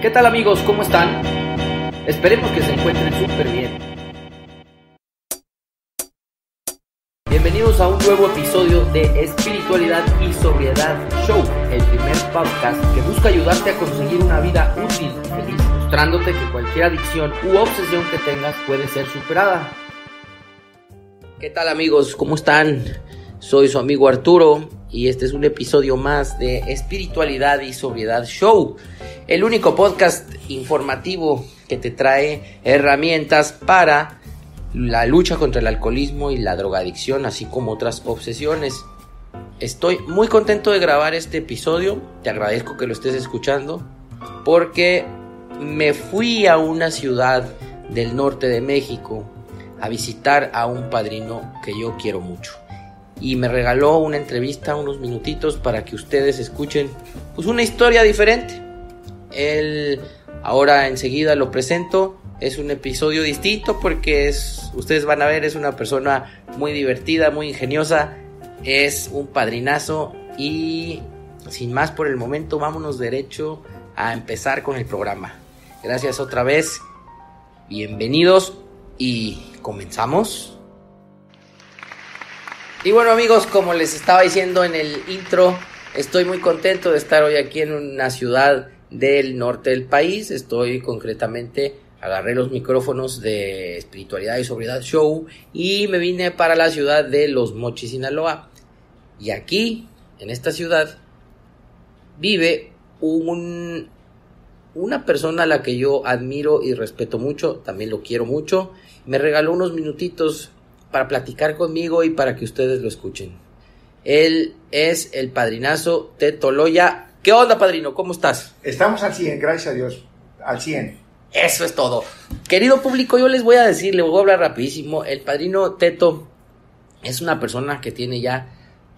¿Qué tal amigos? ¿Cómo están? Esperemos que se encuentren súper bien. Bienvenidos a un nuevo episodio de Espiritualidad y Sobriedad Show, el primer podcast que busca ayudarte a conseguir una vida útil y feliz, mostrándote que cualquier adicción u obsesión que tengas puede ser superada. ¿Qué tal amigos? ¿Cómo están? Soy su amigo Arturo y este es un episodio más de Espiritualidad y Sobriedad Show, el único podcast informativo que te trae herramientas para la lucha contra el alcoholismo y la drogadicción, así como otras obsesiones. Estoy muy contento de grabar este episodio, te agradezco que lo estés escuchando, porque me fui a una ciudad del norte de México a visitar a un padrino que yo quiero mucho. Y me regaló una entrevista, unos minutitos para que ustedes escuchen pues una historia diferente. Él, ahora enseguida lo presento, es un episodio distinto porque ustedes van a ver, es una persona muy divertida, muy ingeniosa, es un padrinazo y sin más por el momento vámonos derecho a empezar con el programa. Gracias otra vez, bienvenidos y comenzamos. Y bueno amigos, como les estaba diciendo en el intro, estoy muy contento de estar hoy aquí en una ciudad del norte del país. Agarré los micrófonos de Espiritualidad y Sobriedad Show y me vine para la ciudad de Los Mochis, Sinaloa. Y aquí, en esta ciudad, vive una persona a la que yo admiro y respeto mucho, también lo quiero mucho. Me regaló unos minutitos para platicar conmigo y para que ustedes lo escuchen. Él es el padrinazo Teto Loya. ¿Qué onda, padrino? ¿Cómo estás? Estamos al 100, gracias a Dios, al 100. Eso es todo. Querido público, yo les voy a hablar rapidísimo. El padrino Teto es una persona que tiene ya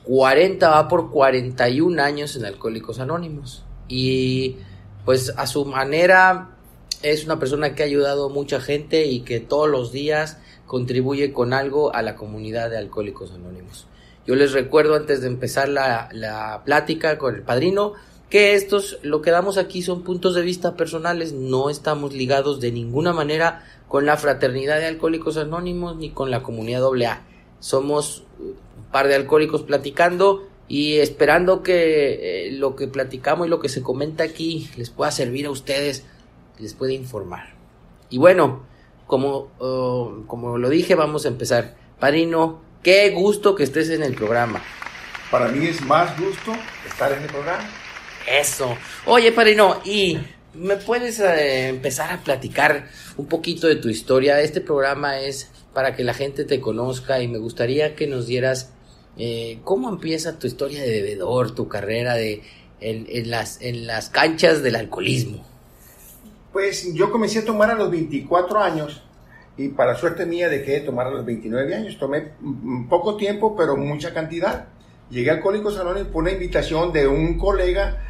41 años en Alcohólicos Anónimos. Y pues a su manera es una persona que ha ayudado a mucha gente y que todos los días contribuye con algo a la comunidad de Alcohólicos Anónimos. Yo les recuerdo antes de empezar la plática con el padrino que lo que damos aquí son puntos de vista personales, no estamos ligados de ninguna manera con la fraternidad de Alcohólicos Anónimos ni con la comunidad AA. Somos un par de alcohólicos platicando y esperando que lo que platicamos y lo que se comenta aquí les pueda servir a ustedes, les pueda informar. Y bueno, como lo dije, vamos a empezar. Padrino, qué gusto que estés en el programa. Para mí es más gusto estar en el programa. Eso. Oye, padrino, ¿y me puedes empezar a platicar un poquito de tu historia? Este programa es para que la gente te conozca y me gustaría que nos dieras cómo empieza tu historia de bebedor, tu carrera en las canchas del alcoholismo. Pues yo comencé a tomar a los 24 años y para suerte mía dejé de tomar a los 29 años. Tomé poco tiempo, pero mucha cantidad. Llegué a Alcohólicos Anónimos por una invitación de un colega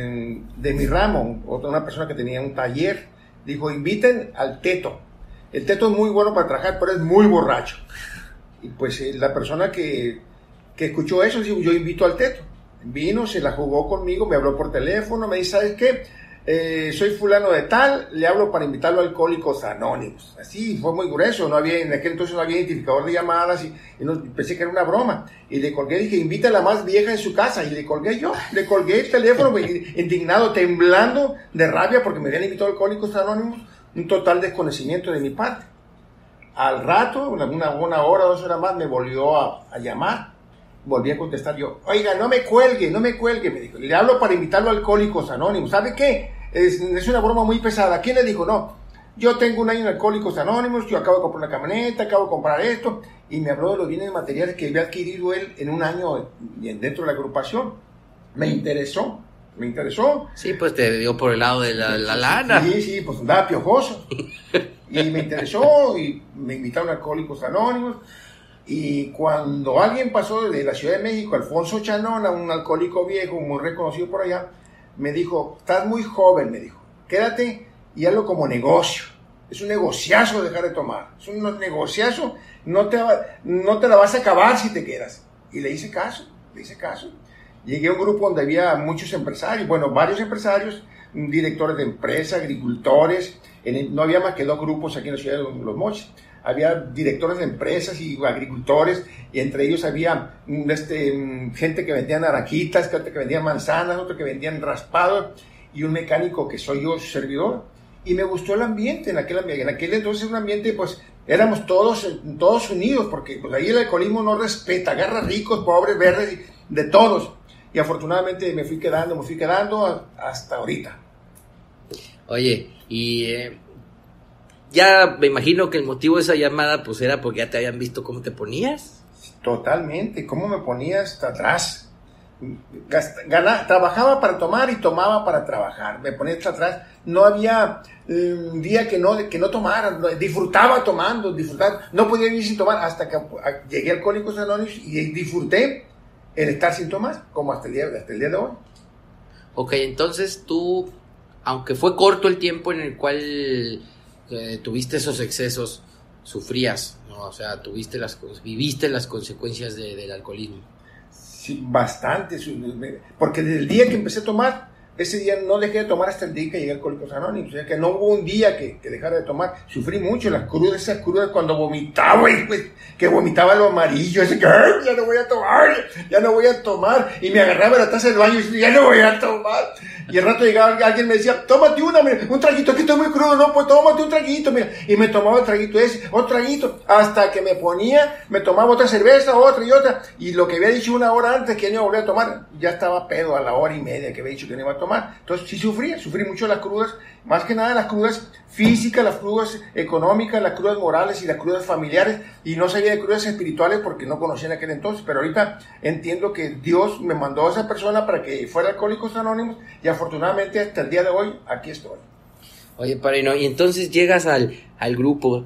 de mi ramo, una persona que tenía un taller. Dijo, inviten al Teto. El Teto es muy bueno para trabajar, pero es muy borracho. Y pues la persona que escuchó eso, dijo, yo invito al Teto. Vino, se la jugó conmigo, me habló por teléfono, me dice, ¿sabes qué? Soy fulano de tal, le hablo para invitarlo a Alcohólicos Anónimos. Así, fue muy grueso, en aquel entonces no había identificador de llamadas y pensé que era una broma. Y le colgué, dije, invita a la más vieja de su casa. Y le colgué el teléfono, indignado, temblando de rabia porque me habían invitado a Alcohólicos Anónimos, un total desconocimiento de mi parte. Al rato, una hora, 2 horas más, me volvió a llamar. Volví a contestar yo, oiga, no me cuelgue, me dijo, le hablo para invitarlo a Alcohólicos Anónimos. ¿Sabe qué? Es una broma muy pesada. ¿Quién le dijo? No, yo tengo un año en Alcohólicos Anónimos, yo acabo de comprar una camioneta, acabo de comprar esto, y me habló de los bienes materiales que había adquirido él en un año dentro de la agrupación. Me interesó. Sí, pues te dio por el lado de la lana. Sí, pues andaba piojoso. Y me interesó y me invitaron a Alcohólicos Anónimos. Y cuando alguien pasó de la Ciudad de México, Alfonso Chanona, un alcohólico viejo, muy reconocido por allá, me dijo, estás muy joven, me dijo, quédate y hazlo como negocio. Es un negociazo dejar de tomar, es un negociazo, no te la vas a acabar si te quedas. Y le hice caso. Llegué a un grupo donde había muchos empresarios, varios empresarios, directores de empresa, agricultores. No había más que 2 grupos aquí en la ciudad de Los Mochis. Había directores de empresas y agricultores, y entre ellos había gente que vendía naranjitas, que vendían manzanas, otro que vendían raspados, y un mecánico que soy yo, su servidor. Y me gustó el ambiente, en aquel entonces un ambiente, pues, éramos todos unidos, porque pues, ahí el alcoholismo no respeta, agarra ricos, pobres, verdes, de todos. Y afortunadamente me fui quedando hasta ahorita. Oye, y ya me imagino que el motivo de esa llamada pues era porque ya te habían visto cómo te ponías. Totalmente, cómo me ponía hasta atrás. Trabajaba para tomar y tomaba para trabajar. Me ponía hasta atrás. No había un día que no tomara. Disfrutaba tomando, no podía vivir sin tomar hasta que llegué a Alcohólicos Anónimos y disfruté el estar sin tomar, como hasta el día de hoy. Ok, entonces tú, aunque fue corto el tiempo en el cual tuviste esos excesos, sufrías, ¿no? O sea, viviste las consecuencias del alcoholismo. Sí, bastante, porque desde el día que empecé a tomar, ese día no dejé de tomar hasta el día que llegué a Alcohólicos Anónimos. O sea, que no hubo un día que dejara de tomar. Sufrí mucho esas crudas cuando vomitaba, que vomitaba lo amarillo, ese que ya no voy a tomar, y me agarraba la taza del baño y decía, ya no voy a tomar. Y al rato llegaba alguien y me decía, tómate un traguito, que estoy muy crudo, no, pues tómate un traguito, mira. Y me tomaba el traguito ese, otro traguito, hasta que me tomaba otra cerveza, otra y otra. Y lo que había dicho una hora antes que no iba a volver a tomar, ya estaba pedo a la hora y media que había dicho que no iba a tomar. Entonces sí sufrí mucho las crudas, más que nada las crudas físicas, las crudas económicas, las crudas morales y las crudas familiares, y no sabía de crudas espirituales porque no conocía en aquel entonces, pero ahorita entiendo que Dios me mandó a esa persona para que fuera Alcohólicos Anónimos, y afortunadamente hasta el día de hoy aquí estoy. Oye, padrino, y entonces llegas al grupo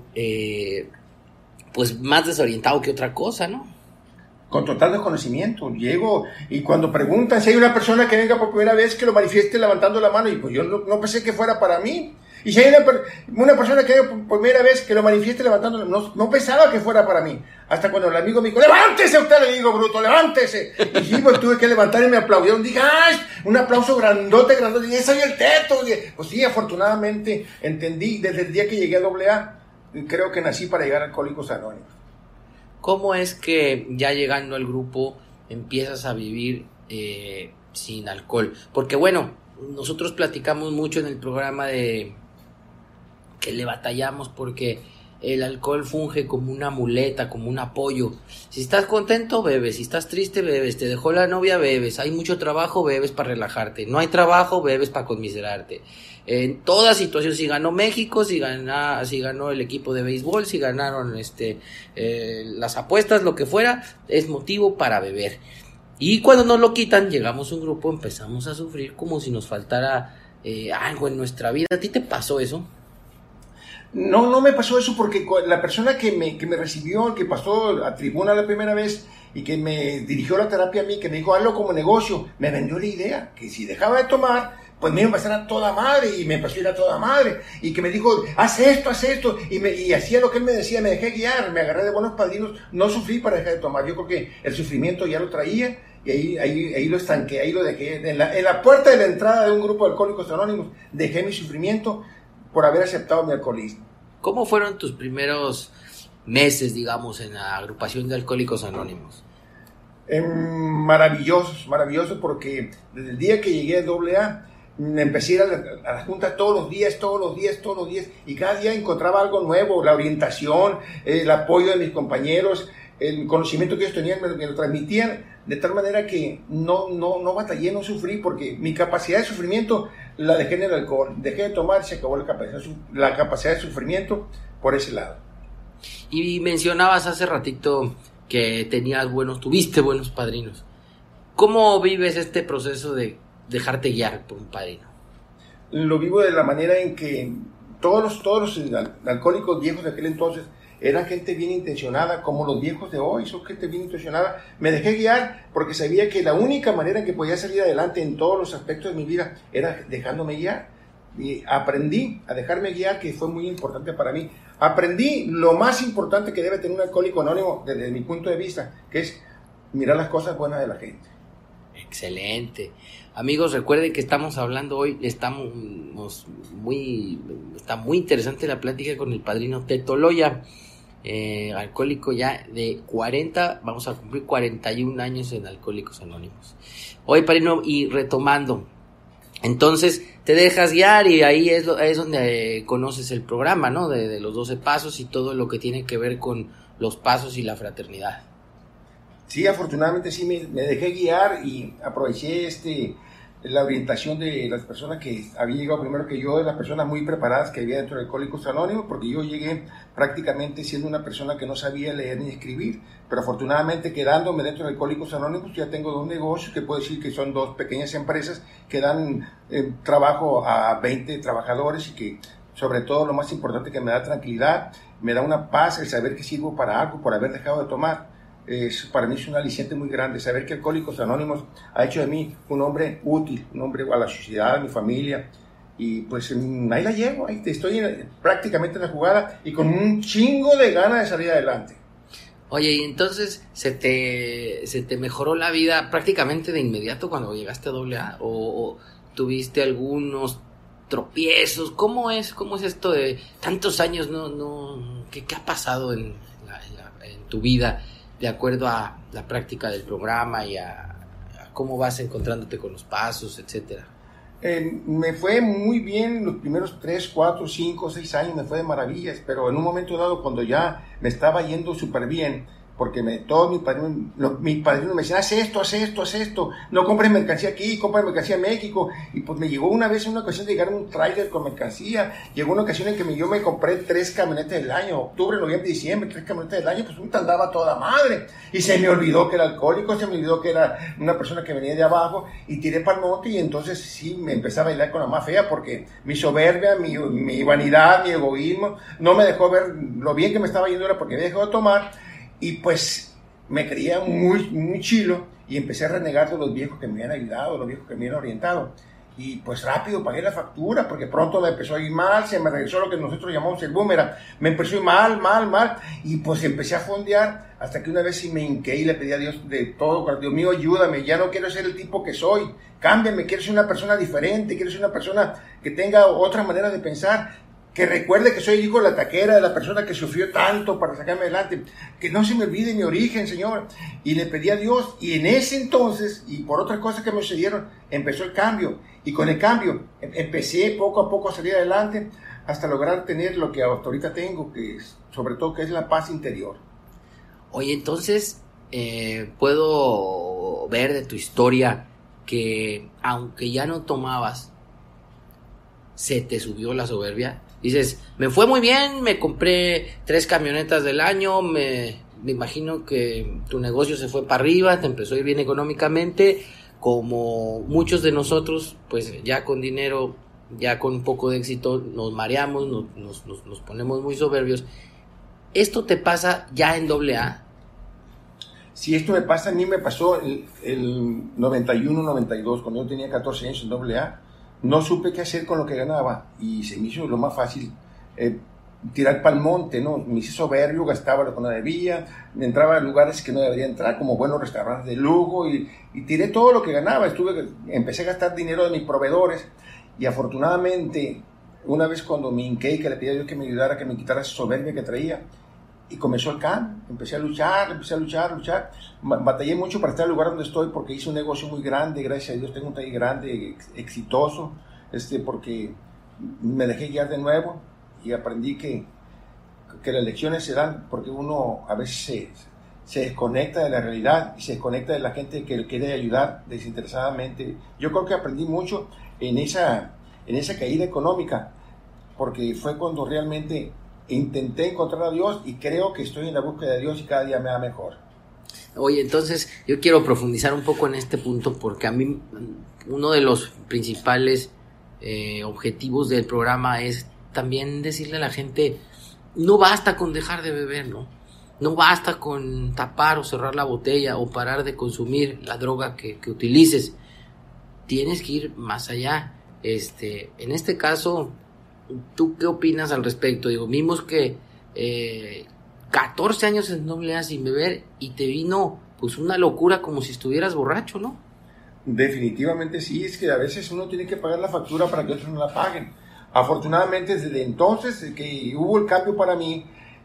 pues más desorientado que otra cosa, ¿no? Con total desconocimiento. Llego y cuando preguntan si hay una persona que venga por primera vez, que lo manifieste levantando la mano, y pues yo no pensé que fuera para mí. Y si hay una persona que venga por primera vez, que lo manifieste levantando la mano, no pensaba que fuera para mí. Hasta cuando el amigo me dijo, ¡levántese usted! Le digo, bruto, ¡levántese! Y sí, pues tuve que levantar y me aplaudieron. Dije, ¡ay! Un aplauso grandote. Y ¡ese soy el teto! Y, pues sí, afortunadamente entendí desde el día que llegué a AA, creo que nací para llegar a Alcohólicos Anónimos. ¿Cómo es que ya llegando al grupo empiezas a vivir sin alcohol? Porque bueno, nosotros platicamos mucho en el programa de que le batallamos porque el alcohol funge como una muleta, como un apoyo. Si estás contento, bebes. Si estás triste, bebes. Te dejó la novia, bebes. Hay mucho trabajo, bebes para relajarte. No hay trabajo, bebes para conmiserarte. En toda situación, si ganó México, si ganó el equipo de béisbol, si ganaron las apuestas, lo que fuera, es motivo para beber. Y cuando nos lo quitan, llegamos a un grupo, empezamos a sufrir como si nos faltara algo en nuestra vida. ¿A ti te pasó eso? No me pasó eso, porque la persona que me recibió, que pasó a tribuna la primera vez y que me dirigió la terapia a mí, que me dijo, hazlo como negocio, me vendió la idea, que si dejaba de tomar, pues me iba a pasar a toda madre, y me pasó a ir a toda madre, y que me dijo, haz esto, y hacía lo que él me decía, me dejé guiar, me agarré de buenos padrinos, no sufrí para dejar de tomar. Yo creo que el sufrimiento ya lo traía, y ahí lo estanqué, ahí lo dejé, en la puerta de la entrada de un grupo de Alcohólicos Anónimos, dejé mi sufrimiento por haber aceptado mi alcoholismo. ¿Cómo fueron tus primeros meses, digamos, en la agrupación de Alcohólicos Anónimos? Maravillosos, porque desde el día que llegué a AA, me empecé a ir a la junta todos los días, y cada día encontraba algo nuevo, la orientación, el apoyo de mis compañeros, el conocimiento que ellos tenían, me lo transmitían, de tal manera que no batallé, no sufrí, porque mi capacidad de sufrimiento la dejé en el alcohol. Dejé de tomar, se acabó la capacidad de sufrimiento por ese lado. Y mencionabas hace ratito que tuviste buenos padrinos. ¿Cómo vives este proceso de dejarte guiar por un padrino? Lo vivo de la manera en que todos los alcohólicos viejos de aquel entonces eran gente bien intencionada, como los viejos de hoy, son gente bien intencionada. Me dejé guiar porque sabía que la única manera en que podía salir adelante en todos los aspectos de mi vida era dejándome guiar. Y aprendí a dejarme guiar, que fue muy importante para mí. Aprendí lo más importante que debe tener un alcohólico anónimo desde mi punto de vista, que es mirar las cosas buenas de la gente. Excelente. Amigos, recuerden que estamos hablando hoy, está muy interesante la plática con el padrino Teto Loya, alcohólico ya de 40, vamos a cumplir 41 años en Alcohólicos Anónimos. Hoy, padrino, y retomando, entonces te dejas guiar y ahí es donde conoces el programa, ¿no? De los 12 pasos y todo lo que tiene que ver con los pasos y la fraternidad. Sí, afortunadamente sí me dejé guiar y aproveché la orientación de las personas que habían llegado primero que yo, de las personas muy preparadas que había dentro de Alcohólicos Anónimos, porque yo llegué prácticamente siendo una persona que no sabía leer ni escribir, pero afortunadamente quedándome dentro de Alcohólicos Anónimos ya tengo 2 negocios, que puedo decir que son 2 pequeñas empresas que dan trabajo a 20 trabajadores y que sobre todo lo más importante que me da tranquilidad, me da una paz el saber que sirvo para algo por haber dejado de tomar. Para mí es un aliciente muy grande saber que Alcohólicos Anónimos ha hecho de mí un hombre útil, un hombre a la sociedad, a mi familia, y pues ahí la llevo, ahí estoy prácticamente en la jugada y con un chingo de ganas de salir adelante. Oye, y entonces se te mejoró la vida prácticamente de inmediato cuando llegaste a AA, o tuviste algunos tropiezos. ¿Cómo es esto de tantos años? ¿Qué ha pasado en tu vida de acuerdo a la práctica del programa y a cómo vas encontrándote con los pasos, etcétera? Me fue muy bien los primeros 3, 4, 5, 6 años, me fue de maravillas, pero en un momento dado, cuando ya me estaba yendo súper bien, porque todos mis padrinos me decían, haz esto, no compres mercancía aquí, compra mercancía en México, y pues me llegó una ocasión de llegar un tráiler con mercancía, llegó una ocasión en que yo me compré 3 camionetas del año, octubre, noviembre, diciembre, 3 camionetas del año, pues un andaba toda madre, y se me olvidó que era alcohólico, se me olvidó que era una persona que venía de abajo, y tiré para el monte, y entonces sí, me empecé a bailar con la más fea, porque mi soberbia, mi vanidad, mi egoísmo, no me dejó ver lo bien que me estaba yendo, era porque había dejado de tomar. Y pues me creía muy, muy chilo y empecé a renegar de los viejos que me habían ayudado, los viejos que me habían orientado. Y pues rápido pagué la factura, porque pronto me empezó a ir mal, se me regresó lo que nosotros llamamos el boomerang. Me empezó a ir mal, y pues empecé a fondear, hasta que una vez sí me hinqué y le pedí a Dios de todo, Dios mío, ayúdame, ya no quiero ser el tipo que soy, cámbiame, quiero ser una persona diferente, quiero ser una persona que tenga otra manera de pensar, que recuerde que soy el hijo de la taquera, de la persona que sufrió tanto para sacarme adelante, que no se me olvide mi origen, Señor. Y le pedí a Dios, y en ese entonces, y por otras cosas que me sucedieron, empezó el cambio. Y con el cambio, empecé poco a poco a salir adelante, hasta lograr tener lo que hasta ahorita tengo, que es, sobre todo, que es la paz interior. Oye, entonces, puedo ver de tu historia que, aunque ya no tomabas, se te subió la soberbia. Dices, me fue muy bien, me compré 3 camionetas del año, me imagino que tu negocio se fue para arriba, te empezó a ir bien económicamente, como muchos de nosotros, pues ya con dinero, ya con un poco de éxito, nos mareamos, nos ponemos muy soberbios. ¿Esto te pasa ya en AA? Si esto me pasa, a mí me pasó el 91, 92, cuando yo tenía 14 años en AA. No supe qué hacer con lo que ganaba y se me hizo lo más fácil tirar para el monte, ¿no? Me hice soberbio, gastaba lo que no debía, entraba a lugares que no debería entrar, como buenos restaurantes de lujo, y tiré todo lo que ganaba. Empecé a gastar dinero de mis proveedores, y afortunadamente, una vez cuando me hinqué y que le pedí a Dios que me ayudara, que me quitara esa soberbia que traía, y comenzó el cambio, empecé a luchar, batallé mucho para estar en el lugar donde estoy, porque hice un negocio muy grande, gracias a Dios tengo un taller grande, exitoso, porque me dejé guiar de nuevo y aprendí que las lecciones se dan porque uno a veces se desconecta de la realidad y se desconecta de la gente que le quiere ayudar desinteresadamente. Yo creo que aprendí mucho en esa caída económica, porque fue cuando realmente intenté encontrar a Dios, y creo que estoy en la búsqueda de Dios y cada día me va mejor. Oye, entonces yo quiero profundizar un poco en este punto, porque a mí uno de los principales objetivos del programa es también decirle a la gente, no basta con dejar de beber, no basta con tapar o cerrar la botella o parar de consumir la droga que utilices, tienes que ir más allá. En este caso, ¿tú qué opinas al respecto? Vimos que 14 años en AA sin beber y te vino pues una locura, como si estuvieras borracho, ¿no? Definitivamente sí, es que a veces uno tiene que pagar la factura para que otros no la paguen. Afortunadamente, desde entonces que hubo el cambio para mí,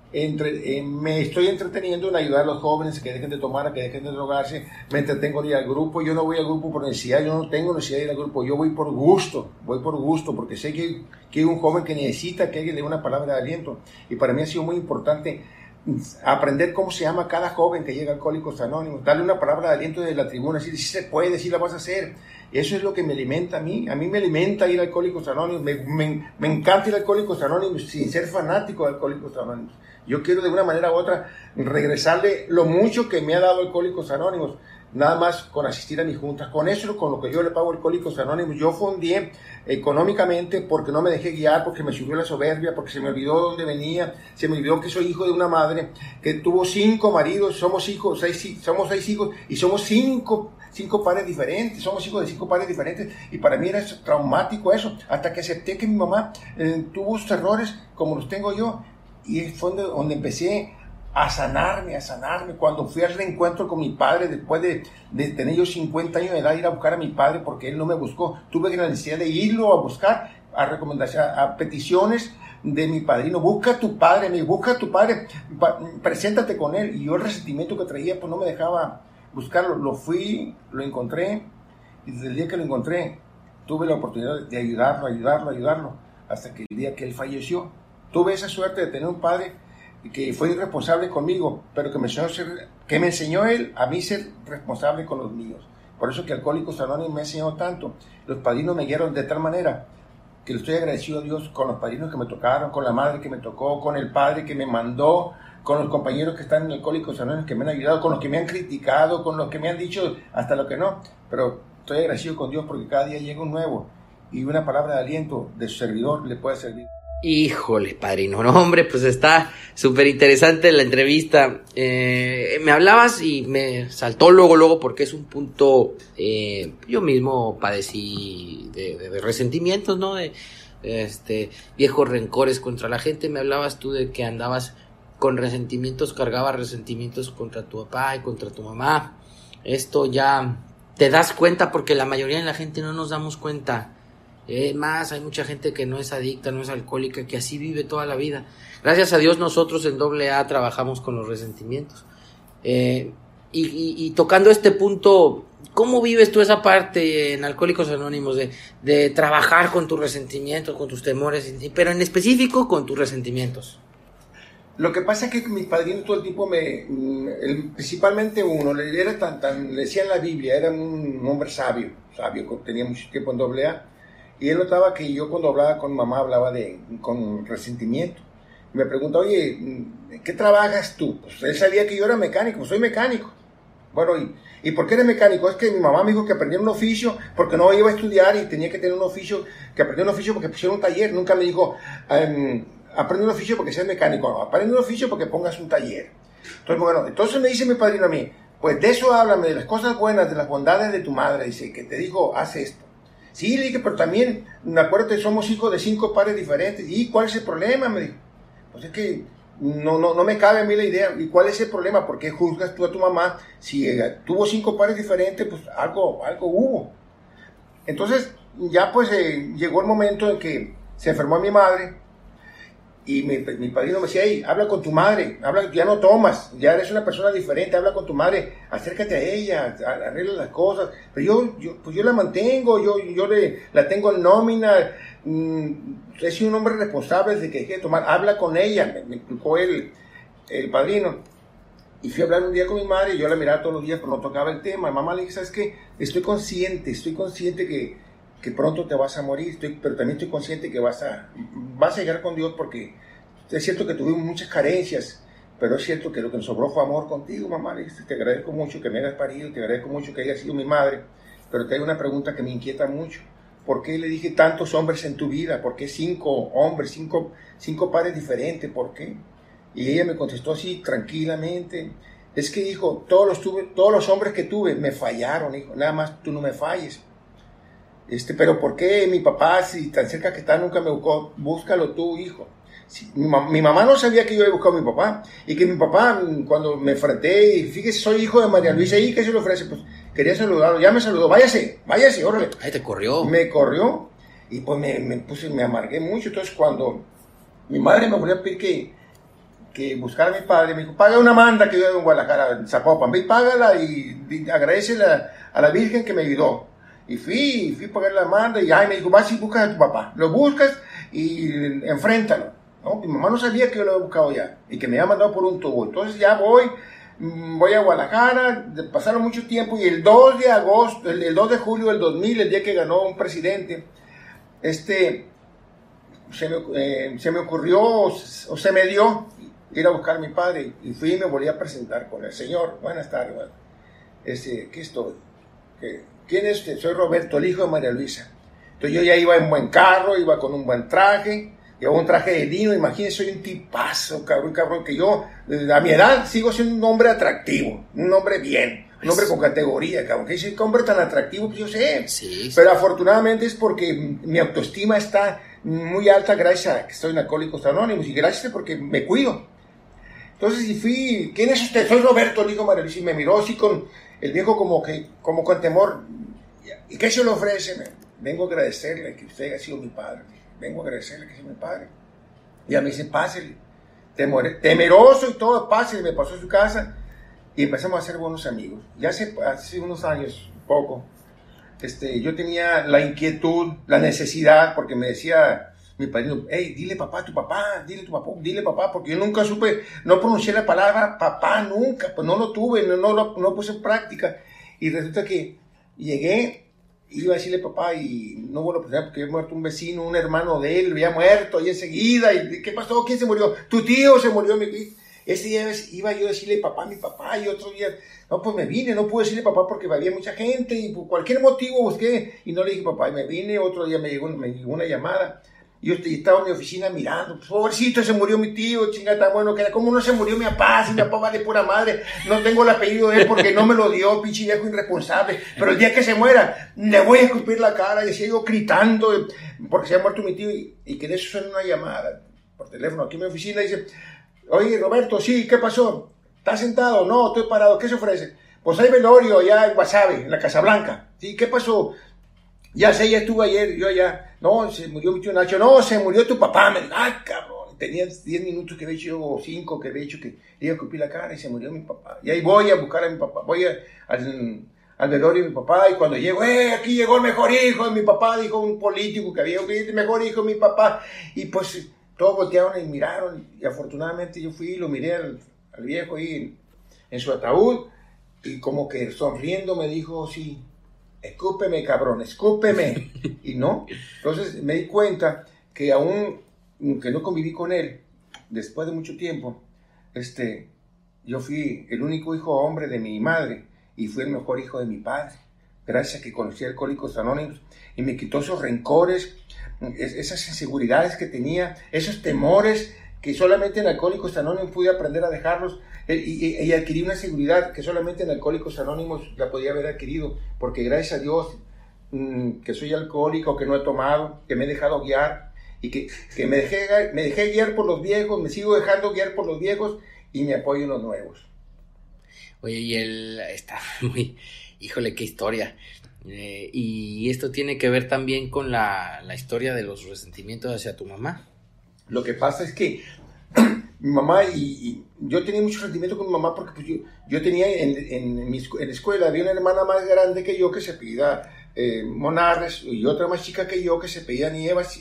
me estoy entreteniendo en ayudar a los jóvenes que dejen de tomar, que dejen de drogarse. Me entretengo de ir al grupo. Yo no voy al grupo por necesidad, yo no tengo necesidad de ir al grupo. Yo voy por gusto, porque sé que hay un joven que necesita que alguien le dé una palabra de aliento. Y para mí ha sido muy importante aprender cómo se llama cada joven que llega a Alcohólicos Anónimos, darle una palabra de aliento desde la tribuna, decir, si se puede, si la vas a hacer. Eso es lo que me alimenta a mí me alimenta ir a Alcohólicos Anónimos, me encanta ir a Alcohólicos Anónimos sin ser fanático de Alcohólicos Anónimos. Yo quiero de una manera u otra regresarle lo mucho que me ha dado Alcohólicos Anónimos, nada más con asistir a mis juntas. Con eso, con lo que yo le pago a Alcohólicos Anónimos, yo fondeé económicamente porque no me dejé guiar, porque me subió la soberbia, porque se me olvidó dónde venía, se me olvidó que soy hijo de una madre que tuvo 5 maridos, somos 6 hijos y somos 5 pares diferentes, somos hijos de 5 pares diferentes, y para mí era traumático eso, hasta que acepté que mi mamá tuvo sus errores como los tengo yo, y fue donde empecé a sanarme, cuando fui al reencuentro con mi padre, después de tener yo 50 años de edad, ir a buscar a mi padre porque él no me buscó, tuve la necesidad de irlo a buscar, a recomendación, a peticiones de mi padrino, busca a tu padre, preséntate con él, y yo el resentimiento que traía pues no me dejaba buscarlo, lo fui, lo encontré, y desde el día que lo encontré, tuve la oportunidad de ayudarlo, hasta que el día que él falleció, tuve esa suerte de tener un padre que fue irresponsable conmigo, pero que me enseñó él a mí ser responsable con los míos. Por eso que Alcohólicos Anónimos me ha enseñado tanto. Los padrinos me guiaron de tal manera que le estoy agradecido a Dios con los padrinos que me tocaron, con la madre que me tocó, con el padre que me mandó, con los compañeros que están en Alcohólicos Anónimos que me han ayudado, con los que me han criticado, con los que me han dicho hasta lo que no. Pero estoy agradecido con Dios porque cada día llega un nuevo, y una palabra de aliento de su servidor le puede servir. Híjole, padrino, no, hombre, pues está súper interesante la entrevista. Me hablabas y me saltó luego, porque es un punto, yo mismo padecí de resentimientos, ¿no? De viejos rencores contra la gente. Me hablabas tú de que andabas con resentimientos, cargabas resentimientos contra tu papá y contra tu mamá. Esto ya te das cuenta, porque la mayoría de la gente no nos damos cuenta. Más hay mucha gente que no es adicta, no es alcohólica, que así vive toda la vida. Gracias a Dios nosotros en AA trabajamos con los resentimientos. Y tocando este punto, ¿cómo vives tú esa parte en Alcohólicos Anónimos de trabajar con tus resentimientos, con tus temores, pero en específico con tus resentimientos? Lo que pasa es que mi padrino todo el tiempo principalmente uno, le decía en la Biblia, era un hombre sabio, tenía mucho tiempo en AA. Y él notaba que yo cuando hablaba con mamá hablaba con resentimiento. Me pregunta, oye, ¿qué trabajas tú? Pues él sabía que yo era mecánico, soy mecánico. Bueno, ¿y por qué eres mecánico? Es que mi mamá me dijo que aprendí un oficio porque no iba a estudiar y tenía que tener un oficio, que aprendí un oficio porque pusieron un taller. Nunca me dijo, aprende un oficio porque seas mecánico. No, aprende un oficio porque pongas un taller. Entonces me dice mi padrino a mí, pues de eso háblame, de las cosas buenas, de las bondades de tu madre. Dice, que te dijo, haz esto. Sí, le dije, pero también, acuérdate, somos hijos de 5 pares diferentes. ¿Y cuál es el problema? Me dijo. Pues es que no me cabe a mí la idea. ¿Y cuál es el problema? ¿Por qué juzgas tú a tu mamá? Si tuvo 5 pares diferentes, pues algo hubo. Entonces, ya pues llegó el momento en que se enfermó mi madre. Y mi padrino me decía, hey, habla con tu madre, ya no tomas, ya eres una persona diferente, habla con tu madre, acércate a ella, arregla las cosas. Pero yo la mantengo, yo la tengo en nómina, he sido un hombre responsable desde que dejé de tomar, habla con ella, me explicó el padrino. Y fui a hablar un día con mi madre, y yo la miraba todos los días, pero no tocaba el tema. Mamá le dije, ¿sabes qué? Estoy consciente que pronto te vas a morir, pero también estoy consciente que vas a llegar con Dios, porque es cierto que tuvimos muchas carencias, pero es cierto que lo que nos sobró fue amor contigo, mamá. Te agradezco mucho que me hayas parido, te agradezco mucho que hayas sido mi madre, pero te hay una pregunta que me inquieta mucho. ¿Por qué le dije tantos hombres en tu vida? ¿Por qué 5 hombres, 5 pares diferentes? ¿Por qué? Y ella me contestó así, tranquilamente. Es que, hijo, todos los hombres que tuve me fallaron, hijo. Nada más tú no me falles. Pero ¿por qué mi papá, si tan cerca que está, nunca me buscó? Búscalo tú, hijo. Mi mamá no sabía que yo había buscado a mi papá, y que mi papá, cuando me enfrenté, y fíjese, soy hijo de María Luisa, ¿y qué se le ofrece? Pues quería saludarlo, ya me saludó, váyase, órale. Ay, te corrió. Me corrió y pues me amargué mucho. Entonces cuando mi madre me volvió a pedir que buscara a mi padre, me dijo, paga una manda que yo en Guadalajara, en Zapopan, ve y págala y agradecele a la Virgen que me ayudó. Y fui a pagar la manda y me dijo, vas y buscas a tu papá, lo buscas y enfréntalo. ¿No? Mi mamá no sabía que yo lo había buscado ya y que me había mandado por un tubo. Entonces ya voy a Guadalajara, pasaron mucho tiempo y el 2 de agosto, el 2 de julio del 2000, el día que ganó un presidente, se me ocurrió o se me dio ir a buscar a mi padre y fui y me volví a presentar con el señor. Buenas tardes, ¿qué estoy? ¿Quién es usted? Soy Roberto, el hijo de María Luisa. Entonces yo ya iba en buen carro, iba con un buen traje, llevaba un traje de lino, imagínense, soy un tipazo, cabrón, que yo a mi edad sigo siendo un hombre atractivo, un hombre bien, un hombre con categoría, cabrón, que dice, qué hombre tan atractivo que yo sé. Sí. Pero afortunadamente es porque mi autoestima está muy alta gracias a que estoy en Alcohólicos Anónimos y gracias porque me cuido. Entonces, y fui, ¿quién es usted? Soy Roberto, le dijo María Luisa, y me miró así con el viejo como con temor. ¿Y qué se le ofrece? Vengo a agradecerle que usted haya sido mi padre. Vengo a agradecerle que sea mi padre. Y a mí dice, pásele. Temeroso y todo, pásele. Me pasó a su casa y empezamos a ser buenos amigos. Ya hace unos años, poco, yo tenía la inquietud, la necesidad, porque me decía mi padrino, hey, dile papá a tu papá, dile papá, porque yo nunca supe, no pronuncié la palabra papá nunca, pues no lo tuve, no lo puse en práctica. Y resulta que llegué, iba a decirle papá y no hubo la oportunidad porque había muerto un vecino, un hermano de él, había muerto ahí enseguida. Y ¿qué pasó? ¿Quién se murió? Tu tío se murió. Ese día iba yo a decirle papá a mi papá y otro día, no, pues me vine, no pude decirle papá porque había mucha gente y por cualquier motivo busqué y no le dije papá y me vine. Otro día me llegó una llamada. Yo estaba en mi oficina mirando, pues, pobrecito, se murió mi tío, chingada, tan bueno que era. ¿Cómo no se murió mi papá? Si mi papá vale pura madre, no tengo el apellido de él porque no me lo dio, pinche viejo irresponsable. Pero el día que se muera, le voy a escupir la cara. Y sigo gritando porque se ha muerto mi tío y que de eso suena una llamada por teléfono aquí en mi oficina. Dice, oye, Roberto, sí, ¿qué pasó? ¿Estás sentado? No, estoy parado, ¿qué se ofrece? Pues hay velorio allá en Guasave, en la Casa Blanca. ¿Sí? ¿Qué pasó? Ya sé, ya estuve ayer, yo allá. No, se murió mi tío Nacho. No, se murió tu papá. Me dijo, ay, cabrón. Tenía 10 minutos que había hecho, o 5 que había hecho que le iba a escupir la cara y se murió mi papá. Y ahí voy a buscar a mi papá. Voy al velorio de mi papá y cuando llego, aquí llegó el mejor hijo de mi papá, dijo un político que había, el mejor hijo de mi papá. Y pues todos voltearon y miraron. Y afortunadamente yo fui y lo miré al viejo ahí en su ataúd. Y como que sonriendo me dijo, sí, escúpeme, cabrón, escúpeme. Y no, entonces me di cuenta que aún que no conviví con él, después de mucho tiempo, yo fui el único hijo hombre de mi madre y fui el mejor hijo de mi padre, gracias a que conocí a Alcohólicos Anónimos y me quitó esos rencores, esas inseguridades que tenía, esos temores que solamente en Alcohólicos Anónimos pude aprender a dejarlos. Y adquirí una seguridad que solamente en Alcohólicos Anónimos la podía haber adquirido, porque gracias a Dios que soy alcohólico, que no he tomado, que me he dejado guiar y que me dejé guiar por los viejos, me sigo dejando guiar por los viejos y me apoyo en los nuevos. Oye, y él está muy, híjole, qué historia. Y esto tiene que ver también con la historia de los resentimientos hacia tu mamá. Lo que pasa es que mi mamá y yo tenía mucho sentimiento con mi mamá porque pues, yo tenía en la escuela había una hermana más grande que yo que se apellida Monarres y otra más chica que yo que se apellida Nieves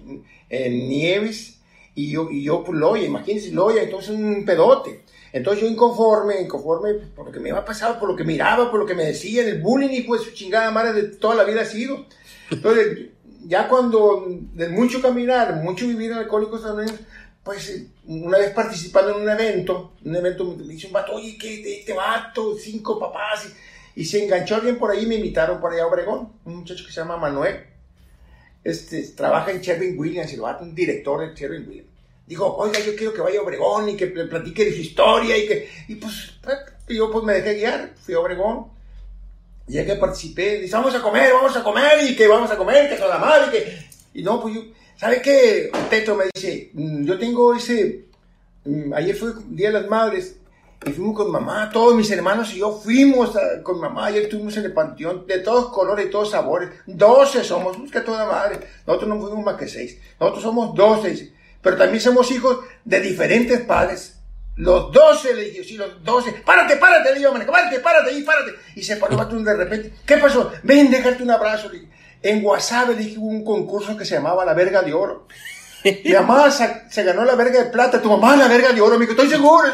y yo pues Loya, imagínense Loya, entonces un pedote. Entonces yo inconforme por lo que me había pasado, por lo que miraba, por lo que me decían, el bullying y pues su chingada madre de toda la vida ha sido. Entonces ya cuando de mucho caminar, mucho vivir en Alcohólicos Anónimos, pues una vez participando en un evento me dice un vato, oye, ¿qué este vato? 5 papás, y se enganchó alguien por ahí y me invitaron por allá a Obregón, un muchacho que se llama Manuel, trabaja en Sherwin-Williams, el vato, un director de Sherwin-Williams. Dijo, oiga, yo quiero que vaya a Obregón y que le platique de su historia y pues yo pues me dejé guiar, fui a Obregón. Y ya que participé, dice, vamos a comer, y que vamos a comer, que toda la madre, y no, pues yo, ¿sabe qué? Teto me dice, yo tengo ayer fue Día de las Madres, Y fuimos con mamá, todos mis hermanos y yo fuimos con mamá. Ayer estuvimos en el panteón de todos colores y todos sabores. 12 somos, que toda madre. Nosotros no fuimos más que 6. Nosotros somos 12. Pero también somos hijos de diferentes padres. Los 12, le dije, sí, los 12. Párate, le digo, párate. Y se paró de repente. ¿Qué pasó? Ven, déjate un abrazo. Le dije. En Guasave, le dije, hubo un concurso que se llamaba La Verga de Oro. Mi mamá se ganó la verga de plata, tu mamá la verga de oro. Me dijo, estoy seguro,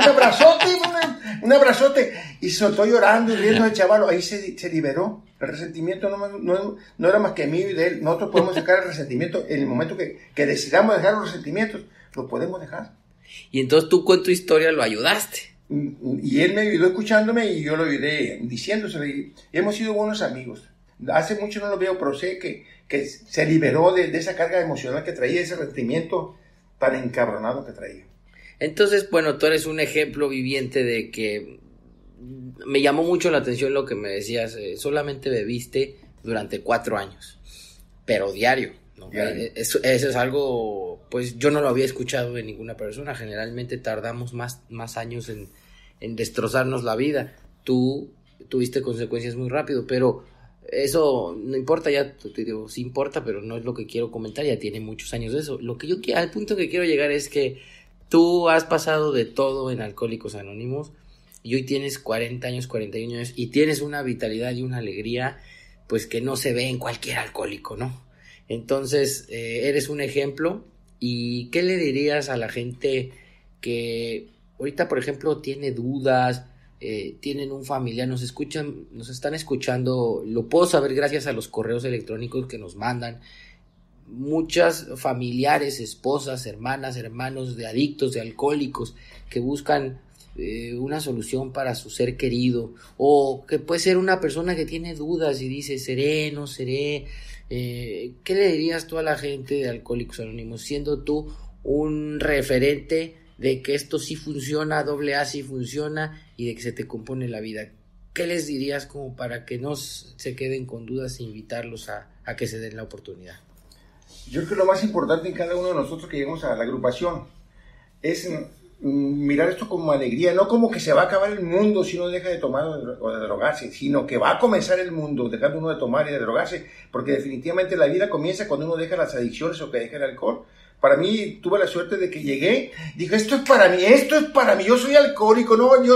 un abrazote. Y soltó llorando y riendo el chaval. Ahí se liberó. El resentimiento no era más que mío y de él. Nosotros podemos sacar el resentimiento en el momento que decidamos dejar los resentimientos. Lo podemos dejar. Y entonces tú con tu historia lo ayudaste. Y él me ayudó escuchándome y yo lo ayudé diciéndoselo. Y hemos sido buenos amigos. Hace mucho no lo veo, pero sé que se liberó de esa carga emocional que traía, ese resentimiento tan encabronado que traía. Entonces, bueno, tú eres un ejemplo viviente de que me llamó mucho la atención lo que me decías, solamente bebiste durante 4 años, pero diario, ¿no? Eso es algo, pues yo no lo había escuchado de ninguna persona. Generalmente tardamos más años en destrozarnos la vida. Tú tuviste consecuencias muy rápido, pero eso no importa, ya te digo, sí importa, pero no es lo que quiero comentar, ya tiene muchos años de eso. Lo que yo quiero, al punto que quiero llegar es que tú has pasado de todo en Alcohólicos Anónimos y hoy tienes 40 años, 41 años y tienes una vitalidad y una alegría pues que no se ve en cualquier alcohólico, ¿no? Entonces, eres un ejemplo. ¿Y qué le dirías a la gente que ahorita, por ejemplo, tiene dudas, tienen un familiar, nos están escuchando? Lo puedo saber gracias a los correos electrónicos que nos mandan muchas familiares, esposas, hermanas, hermanos de adictos, de alcohólicos que buscan una solución para su ser querido, o que puede ser una persona que tiene dudas y dice seré, no seré. ¿Qué le dirías tú a la gente de Alcohólicos Anónimos, siendo tú un referente de que esto sí funciona, AA sí funciona y de que se te compone la vida? ¿Qué les dirías como para que no se queden con dudas e invitarlos a que se den la oportunidad? Yo creo que lo más importante en cada uno de nosotros que llegamos a la agrupación es mirar esto como alegría, no como que se va a acabar el mundo si uno deja de tomar o de drogarse, sino que va a comenzar el mundo dejando uno de tomar y de drogarse, porque definitivamente la vida comienza cuando uno deja las adicciones o que deja el alcohol. Para mí, tuve la suerte de que llegué, dije, esto es para mí, yo soy alcohólico,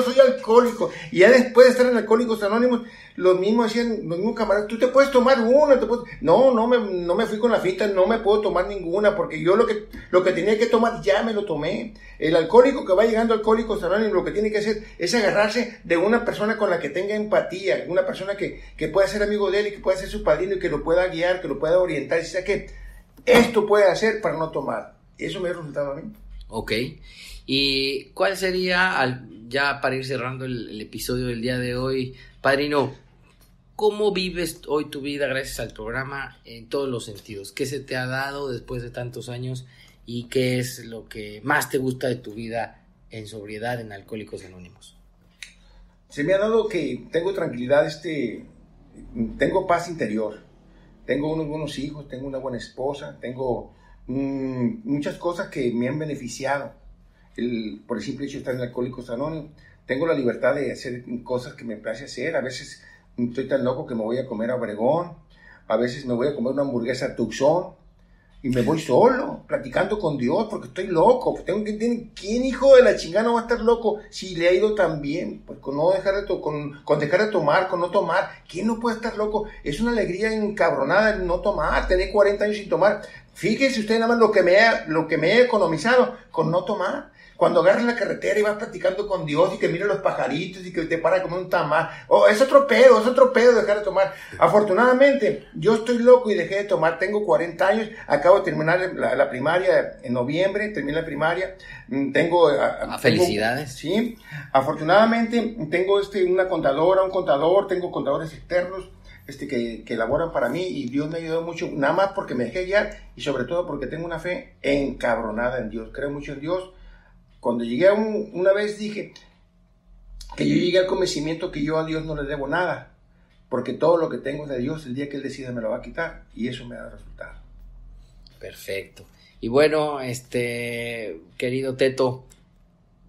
y ya después de estar en Alcohólicos Anónimos, los mismos camaradas, tú te puedes tomar una, no me fui con la finta, no me puedo tomar ninguna, porque yo lo que tenía que tomar ya me lo tomé. El alcohólico que va llegando a Alcohólicos Anónimos, lo que tiene que hacer es agarrarse de una persona con la que tenga empatía, una persona que pueda ser amigo de él y que pueda ser su padrino y que lo pueda guiar, que lo pueda orientar, y sea que esto puede hacer para no tomar. Eso me ha resultado a mí. Ok. ¿Y cuál sería, ya para ir cerrando el episodio del día de hoy, padrino, cómo vives hoy tu vida gracias al programa en todos los sentidos? ¿Qué se te ha dado después de tantos años y qué es lo que más te gusta de tu vida en sobriedad en Alcohólicos Anónimos? Se me ha dado que tengo tranquilidad, tengo paz interior. Tengo unos buenos hijos, tengo una buena esposa, tengo muchas cosas que me han beneficiado por el simple hecho de estar en Alcohólicos Anónimos. Tengo la libertad de hacer cosas que me place hacer. A veces estoy tan loco que me voy a comer a Obregón, a veces me voy a comer una hamburguesa a Tucson y me voy solo, platicando con Dios, porque estoy loco. ¿Quién hijo de la chingada no va a estar loco si le ha ido tan bien? Pues con dejar de tomar, con no tomar. ¿Quién no puede estar loco? Es una alegría encabronada el no tomar, tener 40 años sin tomar. Fíjense ustedes nada más lo que me he economizado con no tomar. Cuando agarras la carretera y vas platicando con Dios y que miras los pajaritos y que te para como un tamal. Es otro pedo dejar de tomar. Afortunadamente, yo estoy loco y dejé de tomar. Tengo 40 años, acabo de terminar la primaria en noviembre, terminé la primaria. Felicidades. Sí, afortunadamente tengo una contadora, un contador, tengo contadores externos que elaboran para mí y Dios me ha ayudado mucho, nada más porque me dejé guiar y sobre todo porque tengo una fe encabronada en Dios. Creo mucho en Dios. Cuando llegué una vez dije que yo llegué al convencimiento que yo a Dios no le debo nada, porque todo lo que tengo es de Dios, el día que Él decida me lo va a quitar, y eso me da resultado. Perfecto. Y bueno, querido Teto,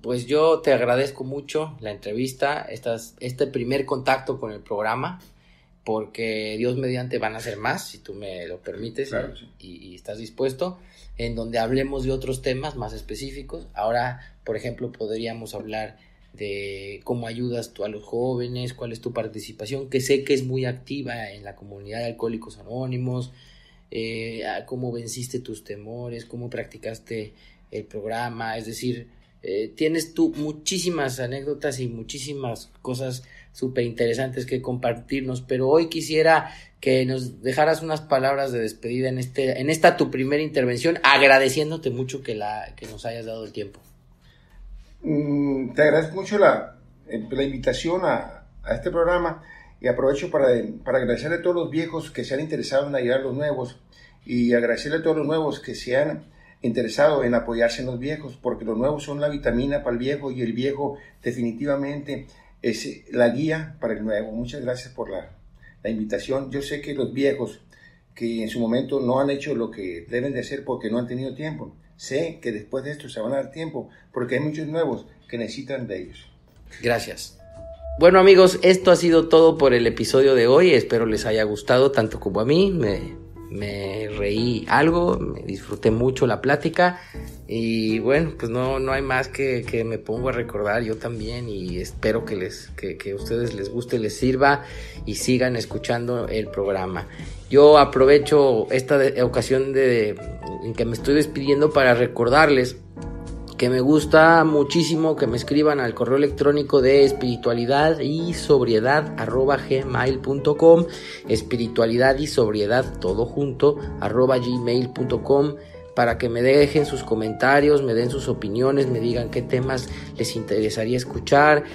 pues yo te agradezco mucho la entrevista, este primer contacto con el programa, porque Dios mediante van a ser más, si tú me lo permites. Claro, sí. y estás dispuesto, en donde hablemos de otros temas más específicos. Ahora, por ejemplo, podríamos hablar de cómo ayudas tú a los jóvenes, cuál es tu participación, que sé que es muy activa en la comunidad de Alcohólicos Anónimos, cómo venciste tus temores, cómo practicaste el programa. Es decir, tienes tú muchísimas anécdotas y muchísimas cosas súper interesantes que compartirnos, pero hoy quisiera que nos dejaras unas palabras de despedida en esta tu primera intervención, agradeciéndote mucho que nos hayas dado el tiempo. Te agradezco mucho la invitación a este programa, y aprovecho para agradecerle a todos los viejos que se han interesado en ayudar a los nuevos, y agradecerle a todos los nuevos que se han interesado en apoyarse en los viejos, porque los nuevos son la vitamina para el viejo, y el viejo definitivamente es la guía para el nuevo. Muchas gracias por la invitación. Yo sé que los viejos que en su momento no han hecho lo que deben de hacer porque no han tenido tiempo, sé que después de esto se van a dar tiempo, porque hay muchos nuevos que necesitan de ellos. Gracias. Bueno, amigos, esto ha sido todo por el episodio de hoy. Espero les haya gustado tanto como a mí. Me reí algo, me disfruté mucho la plática, y bueno, pues no hay más que me pongo a recordar yo también, y espero que a ustedes les guste, les sirva y sigan escuchando el programa. Yo aprovecho esta ocasión en que me estoy despidiendo para recordarles que me gusta muchísimo que me escriban al correo electrónico de espiritualidadisobriedad@gmail.com, espiritualidadisobriedad todo junto @gmail.com, para que me dejen sus comentarios, me den sus opiniones, me digan qué temas les interesaría escuchar,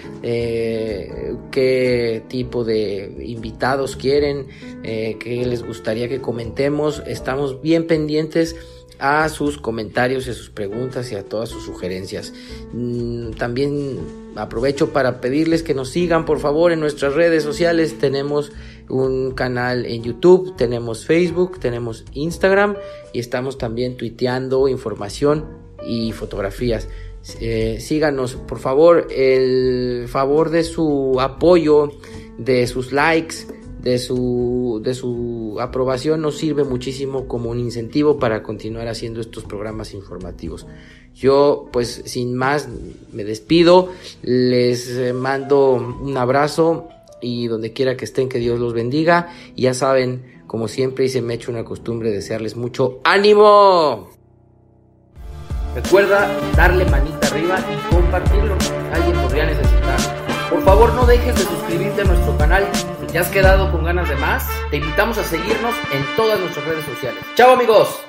qué tipo de invitados quieren, qué les gustaría que comentemos. Estamos bien pendientes a sus comentarios y a sus preguntas y a todas sus sugerencias. También aprovecho para pedirles que nos sigan, por favor, en nuestras redes sociales. Tenemos un canal en YouTube, tenemos Facebook, tenemos Instagram, y estamos también tuiteando información y fotografías. Síganos, por favor. El favor de su apoyo, de sus likes, de su aprobación nos sirve muchísimo como un incentivo para continuar haciendo estos programas informativos. Yo, pues, sin más, me despido, les mando un abrazo, y donde quiera que estén, que Dios los bendiga, y ya saben, como siempre, y se me ha hecho una costumbre, desearles mucho ánimo. Recuerda darle manita arriba y compartirlo, alguien podría necesitarlo. Por favor, no dejes de suscribirte a nuestro canal. Si te has quedado con ganas de más, te invitamos a seguirnos en todas nuestras redes sociales. ¡Chao, amigos!